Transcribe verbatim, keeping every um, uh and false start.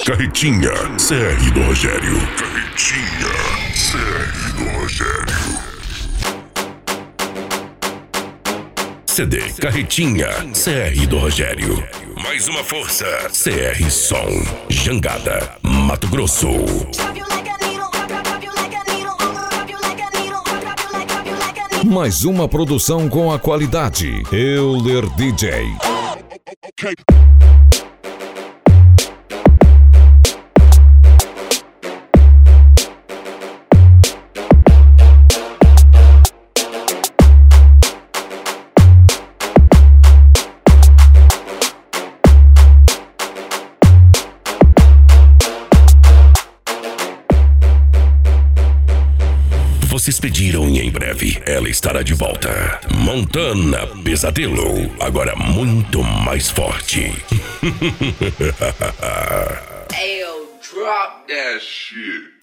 Carretinha, C R do Rogério. Carretinha, C R do Rogério. C D Carretinha, C R do Rogério. Mais uma força, C R Som. Jangada, Mato Grosso. Mais uma produção com a qualidade Euler D J. Vocês pediram e em breve ela estará de volta. Montana Pesadelo, agora muito mais forte. Ayo, drop that shit.